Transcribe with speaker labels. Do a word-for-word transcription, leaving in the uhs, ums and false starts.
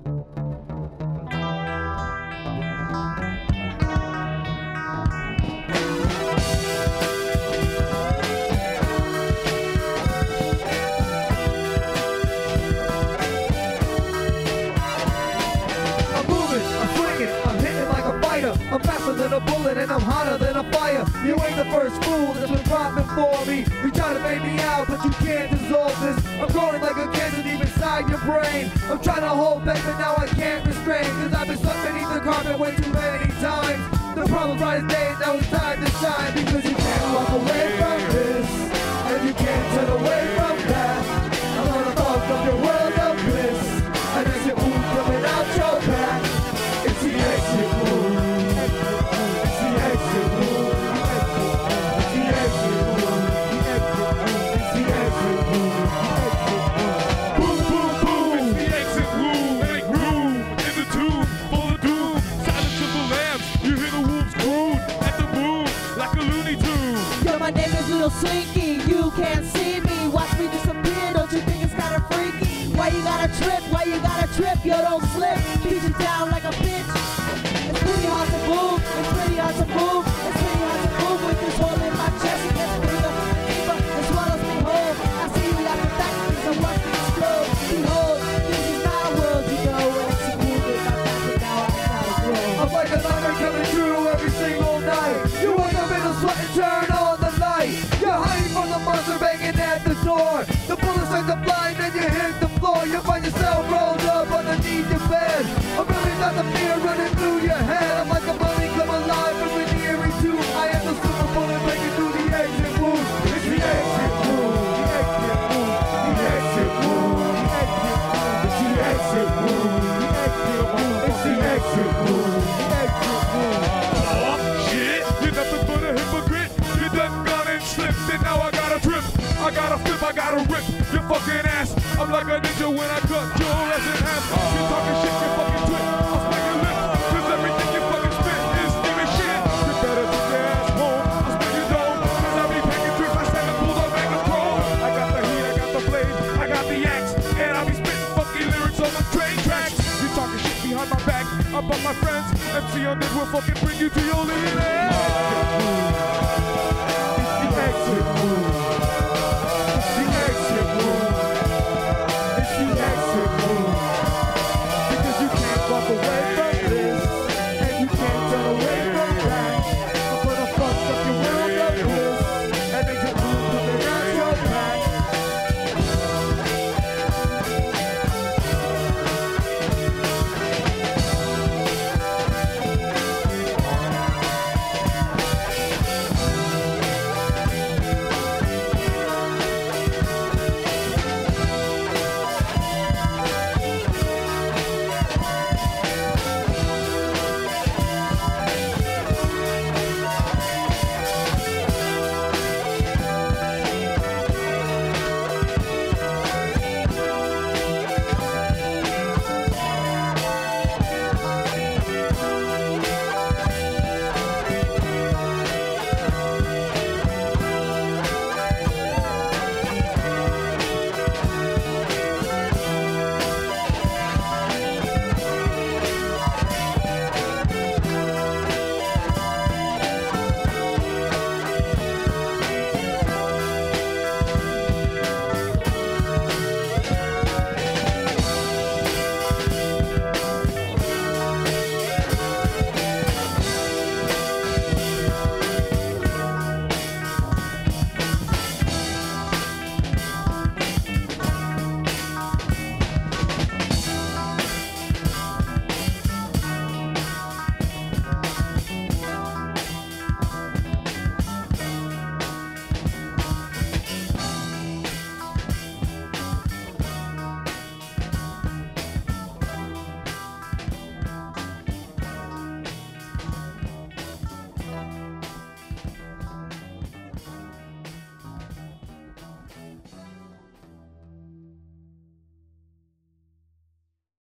Speaker 1: I'm faster than a bullet and I'm hotter than a fire. You ain't the first fool that's been rhyming for me. You try to fade me out, but you can't dissolve this. I'm growing like a cancer deep inside your brain. I'm trying to hold back, but now I can't restrain. Cause I've been stuck beneath the carpet way too many times. The problem's right as day, now it's time to shine. Because you can't walk away from this, and you can't turn away from that. I'm on the thought of your world of bliss, and there's your ooh coming out your back. It's the exit wound.
Speaker 2: Slinky, you can't see me. Watch me disappear, don't you think it's kinda freaky? Why you gotta trip, why you gotta trip? Yo, don't slip, beat you down like a bitch. It's pretty hard to move, it's pretty hard to move. It's pretty hard to move with this hole in my chest. It gets bigger, deeper, it swallows me whole. I see you after that, cause I watch me explode. Behold, this is my world, you know. When it's a move in my back, and now I gotta grow.
Speaker 1: I'm like a nightmare coming true every single night. You wake up in a sweat and turn on the light. You're hiding from the monster banging at the door. The bullets start to fly and you hit the floor. You find yourself rolled up underneath your bed. I'm really not the fear running through your head. I'm like a mummy come alive from an eerie tomb. I am the super bullet breaking through the exit wound. It's the exit wound. The exit wound. It's the exit wound. It's the exit wound.
Speaker 3: Oh shit, you're nothing but a hypocrite. You done gone and slipped, and now I gotta trip. I gotta flip, I gotta rip your fucking ass. I'm like a ninja when I cut your ass in half. You talking shit, you fucking twit. I'll smack your lips, cause everything you fucking spit is steaming shit. You better take your ass home, I'll smack your dome. Cause I be packing tricks, I said I pulled up and control. I got the heat, I got the blade, I got the axe. And I be spitting fucking lyrics on the train tracks. You talking shit behind my back, about my friends. M C on this will fucking bring you to your limit.